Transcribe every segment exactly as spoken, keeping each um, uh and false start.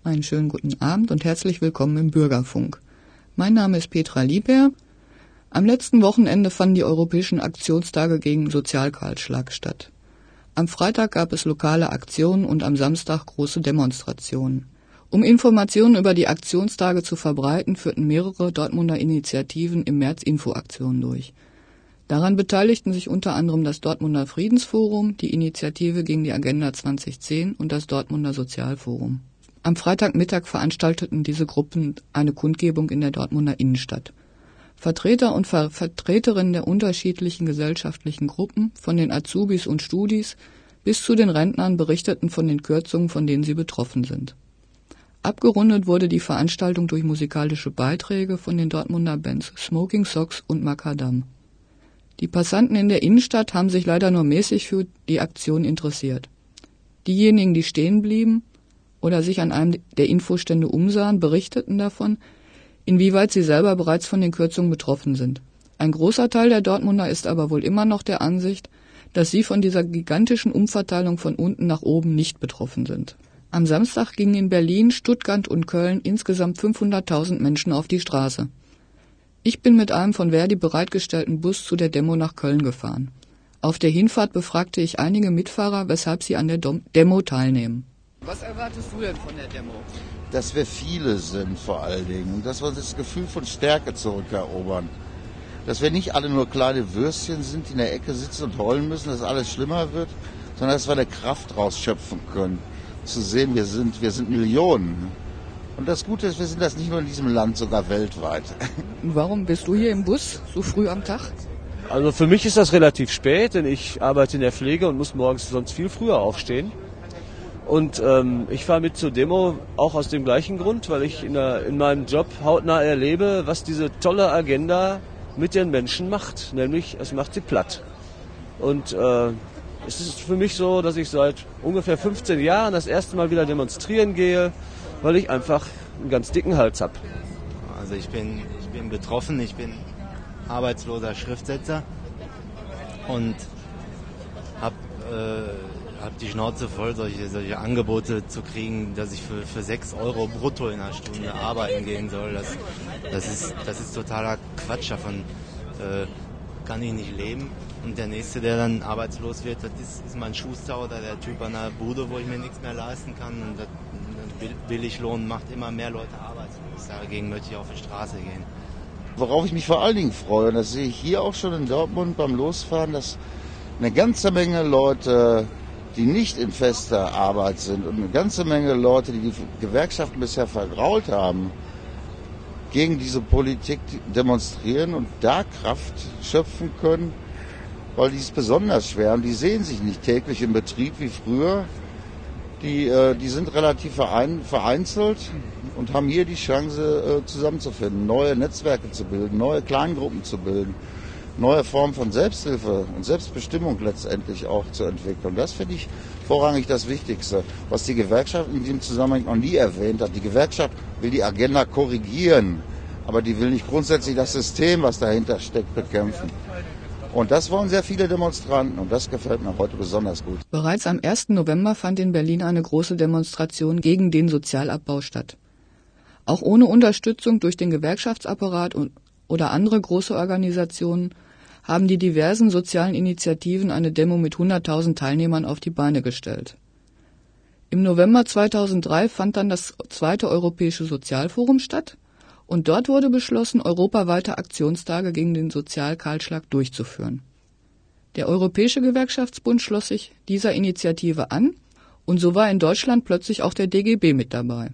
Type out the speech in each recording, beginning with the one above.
Einen schönen guten Abend und herzlich willkommen im Bürgerfunk. Mein Name ist Petra Lieber. Am letzten Wochenende fanden die Europäischen Aktionstage gegen Sozialkahlschlag statt. Am Freitag gab es lokale Aktionen und am Samstag große Demonstrationen. Um Informationen über die Aktionstage zu verbreiten, führten mehrere Dortmunder Initiativen im März Infoaktionen durch. Daran beteiligten sich unter anderem das Dortmunder Friedensforum, die Initiative gegen die Agenda zwanzig zehn und das Dortmunder Sozialforum. Am Freitagmittag veranstalteten diese Gruppen eine Kundgebung in der Dortmunder Innenstadt. Vertreter und Ver- Vertreterinnen der unterschiedlichen gesellschaftlichen Gruppen, von den Azubis und Studis bis zu den Rentnern, berichteten von den Kürzungen, von denen sie betroffen sind. Abgerundet wurde die Veranstaltung durch musikalische Beiträge von den Dortmunder Bands Smoking Socks und Makadam. Die Passanten in der Innenstadt haben sich leider nur mäßig für die Aktion interessiert. Diejenigen, die stehen blieben oder sich an einem der Infostände umsahen, berichteten davon, inwieweit sie selber bereits von den Kürzungen betroffen sind. Ein großer Teil der Dortmunder ist aber wohl immer noch der Ansicht, dass sie von dieser gigantischen Umverteilung von unten nach oben nicht betroffen sind. Am Samstag gingen in Berlin, Stuttgart und Köln insgesamt fünfhunderttausend Menschen auf die Straße. Ich bin mit einem von Verdi bereitgestellten Bus zu der Demo nach Köln gefahren. Auf der Hinfahrt befragte ich einige Mitfahrer, weshalb sie an der Demo teilnehmen. Was erwartest du denn von der Demo? Dass wir viele sind vor allen Dingen und dass wir das Gefühl von Stärke zurückerobern. Dass wir nicht alle nur kleine Würstchen sind, die in der Ecke sitzen und heulen müssen, dass alles schlimmer wird, sondern dass wir eine Kraft rausschöpfen können. Zu sehen, wir sind, wir sind Millionen. Und das Gute ist, wir sind das nicht nur in diesem Land, sogar weltweit. Und warum bist du hier im Bus so früh am Tag? Also für mich ist das relativ spät, denn ich arbeite in der Pflege und muss morgens sonst viel früher aufstehen. Und ähm, ich fahre mit zur Demo auch aus dem gleichen Grund, weil ich in, der, in meinem Job hautnah erlebe, was diese tolle Agenda mit den Menschen macht. Nämlich, es macht sie platt. Und äh, es ist für mich so, dass ich seit ungefähr fünfzehn Jahren das erste Mal wieder demonstrieren gehe, weil ich einfach einen ganz dicken Hals habe. Also ich bin, ich bin betroffen, ich bin arbeitsloser Schriftsetzer und habe äh, hab die Schnauze voll, solche, solche Angebote zu kriegen, dass ich für, für sechs Euro brutto in einer Stunde arbeiten gehen soll. Das, das, ist, das ist totaler Quatsch, davon äh, kann ich nicht leben. Und der Nächste, der dann arbeitslos wird, das ist, ist mein Schuster oder der Typ an der Bude, wo ich mir nichts mehr leisten kann. Und das, Billiglohn macht immer mehr Leute arbeitslos. Dagegen möchte ich auf die Straße gehen. Worauf ich mich vor allen Dingen freue, und das sehe ich hier auch schon in Dortmund beim Losfahren, dass eine ganze Menge Leute, die nicht in fester Arbeit sind und eine ganze Menge Leute, die die Gewerkschaften bisher vergrault haben, gegen diese Politik demonstrieren und da Kraft schöpfen können, weil die es besonders schwer haben. Die sehen sich nicht täglich im Betrieb wie früher. Die, äh, die sind relativ verein, vereinzelt und haben hier die Chance, äh, zusammenzufinden, neue Netzwerke zu bilden, neue Kleingruppen zu bilden, neue Formen von Selbsthilfe und Selbstbestimmung letztendlich auch zu entwickeln. Das finde ich vorrangig das Wichtigste, was die Gewerkschaft in diesem Zusammenhang noch nie erwähnt hat. Die Gewerkschaft will die Agenda korrigieren, aber die will nicht grundsätzlich das System, was dahinter steckt, bekämpfen. Und das wollen sehr viele Demonstranten und das gefällt mir heute besonders gut. Bereits am ersten November fand in Berlin eine große Demonstration gegen den Sozialabbau statt. Auch ohne Unterstützung durch den Gewerkschaftsapparat und, oder andere große Organisationen haben die diversen sozialen Initiativen eine Demo mit hunderttausend Teilnehmern auf die Beine gestellt. Im November zweitausenddrei fand dann das zweite Europäische Sozialforum statt. Und dort wurde beschlossen, europaweite Aktionstage gegen den Sozialkahlschlag durchzuführen. Der Europäische Gewerkschaftsbund schloss sich dieser Initiative an und so war in Deutschland plötzlich auch der D G B mit dabei.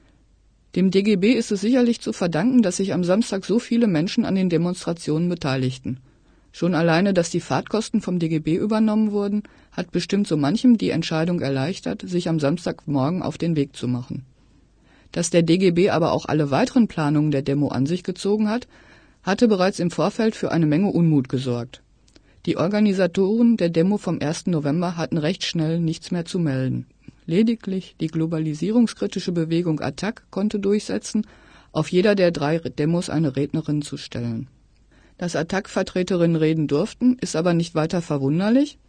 Dem D G B ist es sicherlich zu verdanken, dass sich am Samstag so viele Menschen an den Demonstrationen beteiligten. Schon alleine, dass die Fahrtkosten vom D G B übernommen wurden, hat bestimmt so manchem die Entscheidung erleichtert, sich am Samstagmorgen auf den Weg zu machen. Dass der D G B aber auch alle weiteren Planungen der Demo an sich gezogen hat, hatte bereits im Vorfeld für eine Menge Unmut gesorgt. Die Organisatoren der Demo vom ersten November hatten recht schnell nichts mehr zu melden. Lediglich die globalisierungskritische Bewegung Attac konnte durchsetzen, auf jeder der drei Demos eine Rednerin zu stellen. Dass Attac-Vertreterinnen reden durften, ist aber nicht weiter verwunderlich,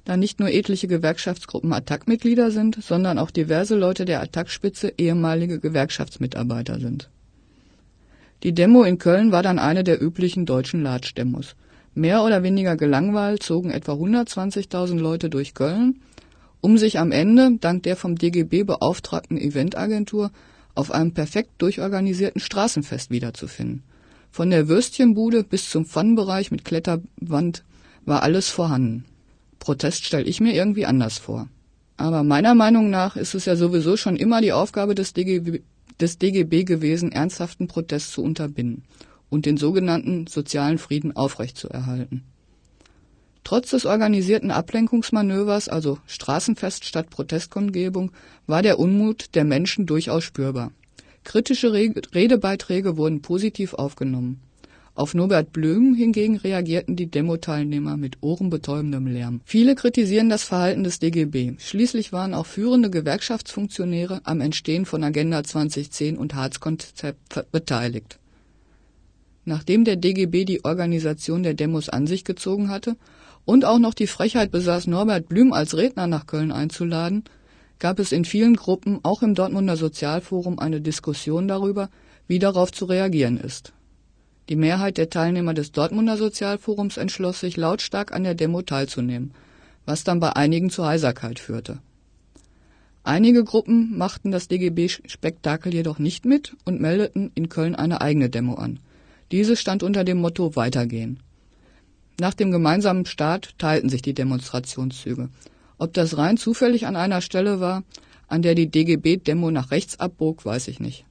da nicht nur etliche Gewerkschaftsgruppen Attac-Mitglieder sind, sondern auch diverse Leute der Attac-Spitze ehemalige Gewerkschaftsmitarbeiter sind. Die Demo in Köln war dann eine der üblichen deutschen Latschdemos. Mehr oder weniger gelangweilt zogen etwa hundertzwanzigtausend Leute durch Köln, um sich am Ende, dank der vom D G B beauftragten Eventagentur, auf einem perfekt durchorganisierten Straßenfest wiederzufinden. Von der Würstchenbude bis zum Pfannenbereich mit Kletterwand war alles vorhanden. Protest stelle ich mir irgendwie anders vor. Aber meiner Meinung nach ist es ja sowieso schon immer die Aufgabe des D G B, des D G B gewesen, ernsthaften Protest zu unterbinden und den sogenannten sozialen Frieden aufrechtzuerhalten. Trotz des organisierten Ablenkungsmanövers, also Straßenfest statt Protestkundgebung, war der Unmut der Menschen durchaus spürbar. Kritische Redebeiträge wurden positiv aufgenommen. Auf Norbert Blüm hingegen reagierten die Demo-Teilnehmer mit ohrenbetäubendem Lärm. Viele kritisieren das Verhalten des D G B. Schließlich waren auch führende Gewerkschaftsfunktionäre am Entstehen von Agenda zwanzig zehn und Hartz-Konzept beteiligt. Nachdem der D G B die Organisation der Demos an sich gezogen hatte und auch noch die Frechheit besaß, Norbert Blüm als Redner nach Köln einzuladen, gab es in vielen Gruppen, auch im Dortmunder Sozialforum, eine Diskussion darüber, wie darauf zu reagieren ist. Die Mehrheit der Teilnehmer des Dortmunder Sozialforums entschloss sich, lautstark an der Demo teilzunehmen, was dann bei einigen zu Heiserkeit führte. Einige Gruppen machten das D G B-Spektakel jedoch nicht mit und meldeten in Köln eine eigene Demo an. Diese stand unter dem Motto Weitergehen. Nach dem gemeinsamen Start teilten sich die Demonstrationszüge. Ob das rein zufällig an einer Stelle war, an der die D G B-Demo nach rechts abbog, weiß ich nicht.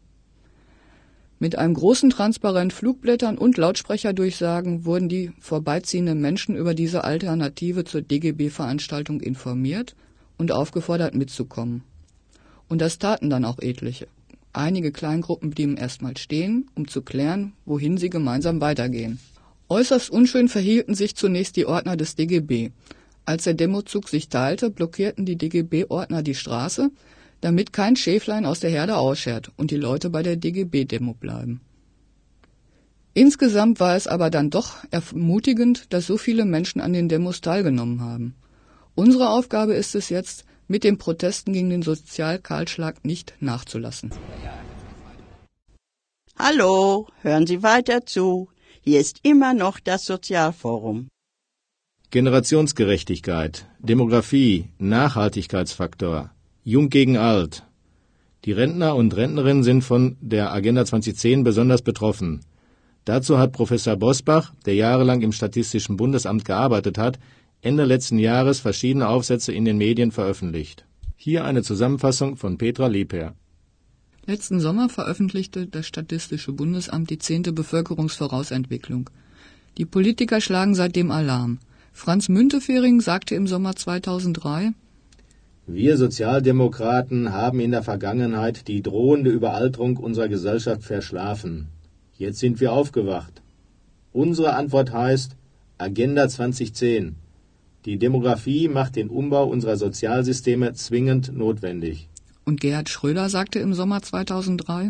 Mit einem großen Transparent, Flugblättern und Lautsprecherdurchsagen wurden die vorbeiziehenden Menschen über diese Alternative zur D G B-Veranstaltung informiert und aufgefordert mitzukommen. Und das taten dann auch etliche. Einige Kleingruppen blieben erstmal stehen, um zu klären, wohin sie gemeinsam weitergehen. Äußerst unschön verhielten sich zunächst die Ordner des D G B. Als der Demozug sich teilte, blockierten die D G B-Ordner die Straße, damit kein Schäflein aus der Herde ausschert und die Leute bei der D G B-Demo bleiben. Insgesamt war es aber dann doch ermutigend, dass so viele Menschen an den Demos teilgenommen haben. Unsere Aufgabe ist es jetzt, mit den Protesten gegen den Sozialkahlschlag nicht nachzulassen. Hallo, hören Sie weiter zu. Hier ist immer noch das Sozialforum. Generationsgerechtigkeit, Demografie, Nachhaltigkeitsfaktor, Jung gegen Alt. Die Rentner und Rentnerinnen sind von der Agenda zwanzig zehn besonders betroffen. Dazu hat Professor Bosbach, der jahrelang im Statistischen Bundesamt gearbeitet hat, Ende letzten Jahres verschiedene Aufsätze in den Medien veröffentlicht. Hier eine Zusammenfassung von Petra Lieper. Letzten Sommer veröffentlichte das Statistische Bundesamt die zehnte Bevölkerungsvorausentwicklung. Die Politiker schlagen seitdem Alarm. Franz Müntefering sagte im Sommer zweitausenddrei: Wir Sozialdemokraten haben in der Vergangenheit die drohende Überalterung unserer Gesellschaft verschlafen. Jetzt sind wir aufgewacht. Unsere Antwort heißt Agenda zwanzig zehn. Die Demografie macht den Umbau unserer Sozialsysteme zwingend notwendig. Und Gerhard Schröder sagte im Sommer zweitausenddrei: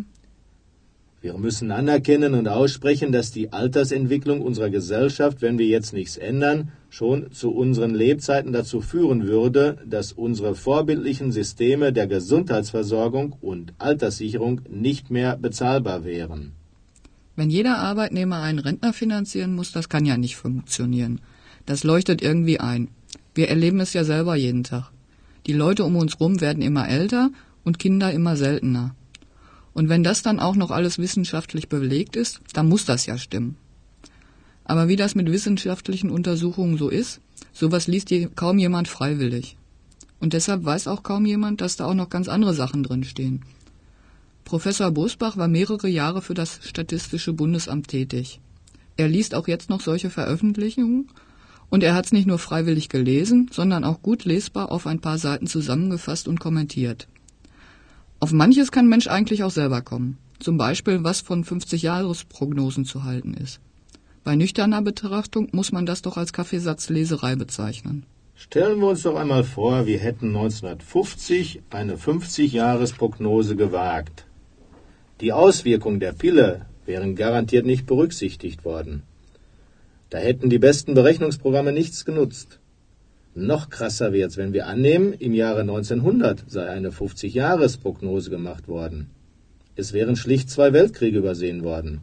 Wir müssen anerkennen und aussprechen, dass die Altersentwicklung unserer Gesellschaft, wenn wir jetzt nichts ändern, schon zu unseren Lebzeiten dazu führen würde, dass unsere vorbildlichen Systeme der Gesundheitsversorgung und Alterssicherung nicht mehr bezahlbar wären. Wenn jeder Arbeitnehmer einen Rentner finanzieren muss, das kann ja nicht funktionieren. Das leuchtet irgendwie ein. Wir erleben es ja selber jeden Tag. Die Leute um uns rum werden immer älter und Kinder immer seltener. Und wenn das dann auch noch alles wissenschaftlich belegt ist, dann muss das ja stimmen. Aber wie das mit wissenschaftlichen Untersuchungen so ist, sowas liest je, kaum jemand freiwillig. Und deshalb weiß auch kaum jemand, dass da auch noch ganz andere Sachen drinstehen. Professor Bosbach war mehrere Jahre für das Statistische Bundesamt tätig. Er liest auch jetzt noch solche Veröffentlichungen und er hat es nicht nur freiwillig gelesen, sondern auch gut lesbar auf ein paar Seiten zusammengefasst und kommentiert. Auf manches kann ein Mensch eigentlich auch selber kommen. Zum Beispiel, was von fünfzig-Jahres-Prognosen zu halten ist. Bei nüchterner Betrachtung muss man das doch als Kaffeesatzleserei bezeichnen. Stellen wir uns doch einmal vor, wir hätten neunzehnhundertfünfzig eine fünfzig-Jahres-Prognose gewagt. Die Auswirkungen der Pille wären garantiert nicht berücksichtigt worden. Da hätten die besten Berechnungsprogramme nichts genutzt. Noch krasser wird's, wenn wir annehmen, im Jahre neunzehnhundert sei eine fünfzig-Jahres-Prognose gemacht worden. Es wären schlicht zwei Weltkriege übersehen worden.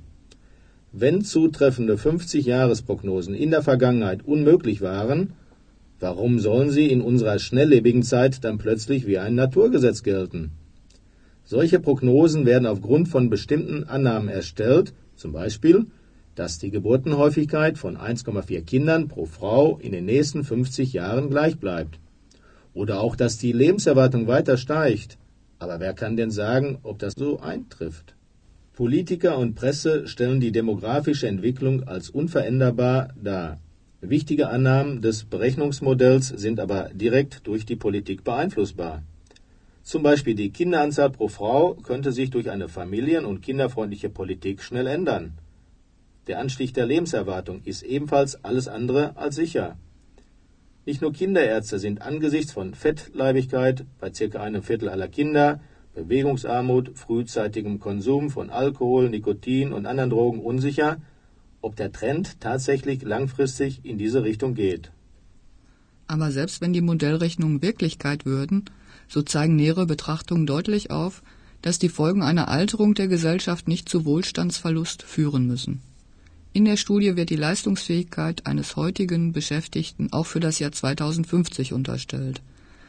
Wenn zutreffende fünfzig-Jahres-Prognosen in der Vergangenheit unmöglich waren, warum sollen sie in unserer schnelllebigen Zeit dann plötzlich wie ein Naturgesetz gelten? Solche Prognosen werden aufgrund von bestimmten Annahmen erstellt, zum Beispiel, dass die Geburtenhäufigkeit von eins Komma vier Kindern pro Frau in den nächsten fünfzig Jahren gleich bleibt. Oder auch, dass die Lebenserwartung weiter steigt. Aber wer kann denn sagen, ob das so eintrifft? Politiker und Presse stellen die demografische Entwicklung als unveränderbar dar. Wichtige Annahmen des Berechnungsmodells sind aber direkt durch die Politik beeinflussbar. Zum Beispiel die Kinderanzahl pro Frau könnte sich durch eine familien- und kinderfreundliche Politik schnell ändern. Der Anstieg der Lebenserwartung ist ebenfalls alles andere als sicher. Nicht nur Kinderärzte sind angesichts von Fettleibigkeit bei circa einem Viertel aller Kinder, Bewegungsarmut, frühzeitigem Konsum von Alkohol, Nikotin und anderen Drogen unsicher, ob der Trend tatsächlich langfristig in diese Richtung geht. Aber selbst wenn die Modellrechnungen Wirklichkeit würden, so zeigen nähere Betrachtungen deutlich auf, dass die Folgen einer Alterung der Gesellschaft nicht zu Wohlstandsverlust führen müssen. In der Studie wird die Leistungsfähigkeit eines heutigen Beschäftigten auch für das Jahr zweitausendfünfzig unterstellt.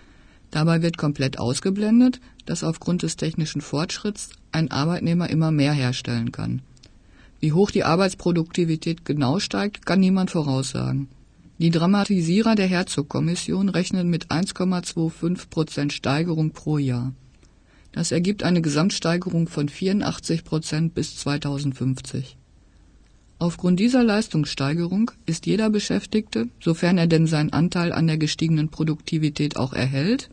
Dabei wird komplett ausgeblendet, dass aufgrund des technischen Fortschritts ein Arbeitnehmer immer mehr herstellen kann. Wie hoch die Arbeitsproduktivität genau steigt, kann niemand voraussagen. Die Dramatisierer der Herzog-Kommission rechnen mit eins Komma fünfundzwanzig Prozent Steigerung pro Jahr. Das ergibt eine Gesamtsteigerung von vierundachtzig Prozent bis zweitausendfünfzig. Aufgrund dieser Leistungssteigerung ist jeder Beschäftigte, sofern er denn seinen Anteil an der gestiegenen Produktivität auch erhält,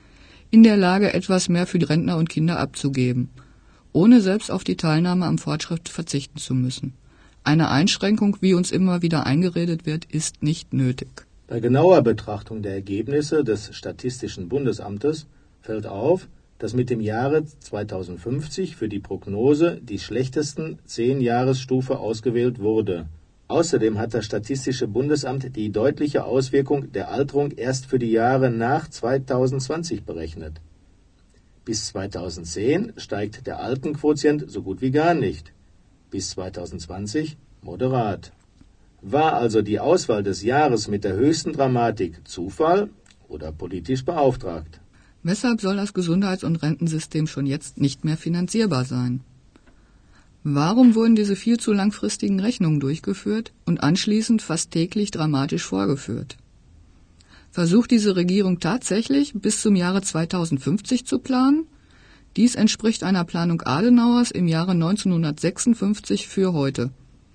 in der Lage, etwas mehr für die Rentner und Kinder abzugeben, ohne selbst auf die Teilnahme am Fortschritt verzichten zu müssen. Eine Einschränkung, wie uns immer wieder eingeredet wird, ist nicht nötig. Bei genauer Betrachtung der Ergebnisse des Statistischen Bundesamtes fällt auf, dass mit dem Jahre zweitausendfünfzig für die Prognose die schlechtesten zehn-Jahresstufe ausgewählt wurde. Außerdem hat das Statistische Bundesamt die deutliche Auswirkung der Alterung erst für die Jahre nach zweitausendzwanzig berechnet. Bis zweitausendzehn steigt der Altenquotient so gut wie gar nicht. Bis zweitausendzwanzig moderat. War also die Auswahl des Jahres mit der höchsten Dramatik Zufall oder politisch beauftragt? Weshalb soll das Gesundheits- und Rentensystem schon jetzt nicht mehr finanzierbar sein? Warum wurden diese viel zu langfristigen Rechnungen durchgeführt und anschließend fast täglich dramatisch vorgeführt? Versucht diese Regierung tatsächlich bis zum Jahre zweitausendfünfzig zu planen? Dies entspricht einer Planung Adenauers im Jahre neunzehnhundertsechsundfünfzig für heute.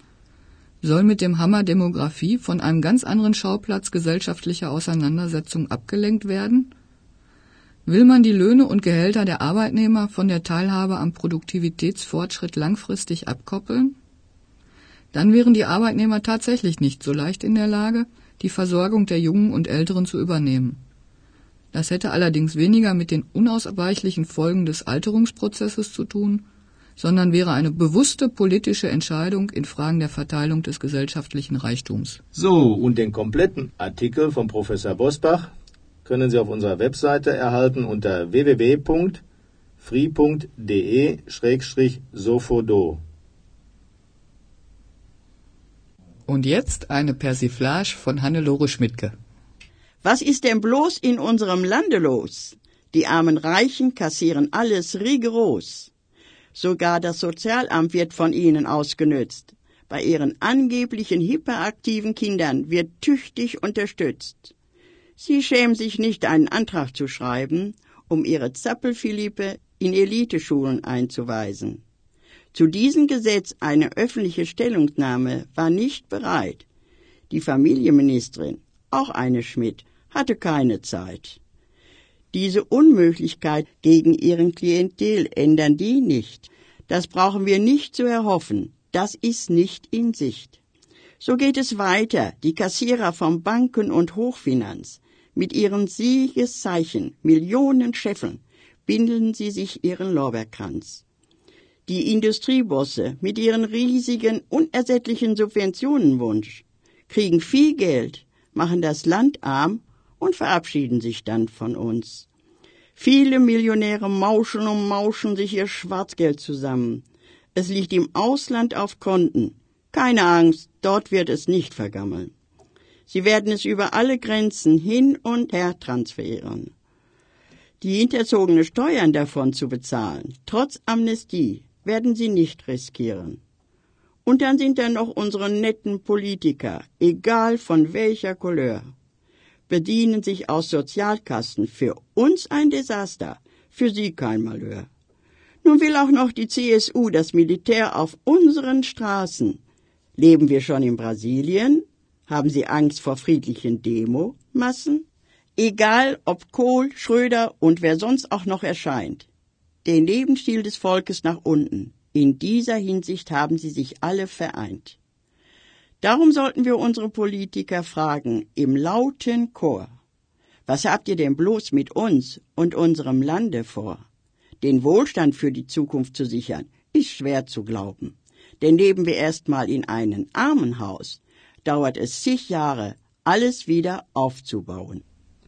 Soll mit dem Hammer Demografie von einem ganz anderen Schauplatz gesellschaftlicher Auseinandersetzung abgelenkt werden? Will man die Löhne und Gehälter der Arbeitnehmer von der Teilhabe am Produktivitätsfortschritt langfristig abkoppeln? Dann wären die Arbeitnehmer tatsächlich nicht so leicht in der Lage, die Versorgung der Jungen und Älteren zu übernehmen. Das hätte allerdings weniger mit den unausweichlichen Folgen des Alterungsprozesses zu tun, sondern wäre eine bewusste politische Entscheidung in Fragen der Verteilung des gesellschaftlichen Reichtums. So, und den kompletten Artikel von Professor Bosbach können Sie auf unserer Webseite erhalten unter w w w punkt free punkt d e slash sofodo. Und jetzt eine Persiflage von Hannelore Schmidtke. Was ist denn bloß in unserem Lande los? Die armen Reichen kassieren alles rigoros. Sogar das Sozialamt wird von ihnen ausgenützt. Bei ihren angeblichen hyperaktiven Kindern wird tüchtig unterstützt. Sie schämen sich nicht, einen Antrag zu schreiben, um ihre Zappelphilippe in Eliteschulen einzuweisen. Zu diesem Gesetz eine öffentliche Stellungnahme war nicht bereit. Die Familienministerin, auch eine Schmidt, hatte keine Zeit. Diese Unmöglichkeit gegen ihren Klientel ändern die nicht. Das brauchen wir nicht zu erhoffen. Das ist nicht in Sicht. So geht es weiter. Die Kassierer von Banken und Hochfinanz. Mit ihren Siegeszeichen, Millionen Scheffeln, binden sie sich ihren Lorbeerkranz. Die Industriebosse mit ihren riesigen, unersättlichen Subventionenwunsch kriegen viel Geld, machen das Land arm und verabschieden sich dann von uns. Viele Millionäre mauschen und mauschen sich ihr Schwarzgeld zusammen. Es liegt im Ausland auf Konten. Keine Angst, dort wird es nicht vergammeln. Sie werden es über alle Grenzen hin und her transferieren. Die hinterzogene Steuern davon zu bezahlen, trotz Amnestie, werden sie nicht riskieren. Und dann sind da noch unsere netten Politiker, egal von welcher Couleur, bedienen sich aus Sozialkassen, für uns ein Desaster, für sie kein Malheur. Nun will auch noch die C S U das Militär auf unseren Straßen. Leben wir schon in Brasilien? Haben Sie Angst vor friedlichen Demomassen? Egal ob Kohl, Schröder und wer sonst auch noch erscheint. Den Lebensstil des Volkes nach unten. In dieser Hinsicht haben sie sich alle vereint. Darum sollten wir unsere Politiker fragen, im lauten Chor: Was habt ihr denn bloß mit uns und unserem Lande vor? Den Wohlstand für die Zukunft zu sichern, ist schwer zu glauben. Denn leben wir erst mal in einem Armenhaus, dauert es zig Jahre, alles wieder aufzubauen.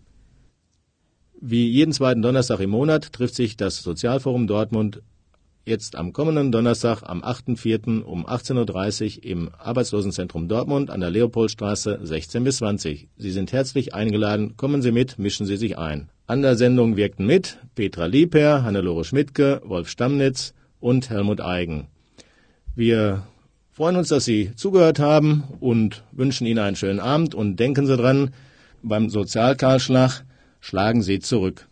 Wie jeden zweiten Donnerstag im Monat trifft sich das Sozialforum Dortmund jetzt am kommenden Donnerstag, am achten vierten um achtzehn Uhr dreißig im Arbeitslosenzentrum Dortmund an der Leopoldstraße sechzehn bis zwanzig. Sie sind herzlich eingeladen, kommen Sie mit, mischen Sie sich ein. An der Sendung wirkten mit Petra Lieper, Hannelore Schmidtke, Wolf Stammnitz und Helmut Eigen. Wir freuen uns, dass Sie zugehört haben und wünschen Ihnen einen schönen Abend und denken Sie dran, beim Sozialkahlschlag schlagen Sie zurück.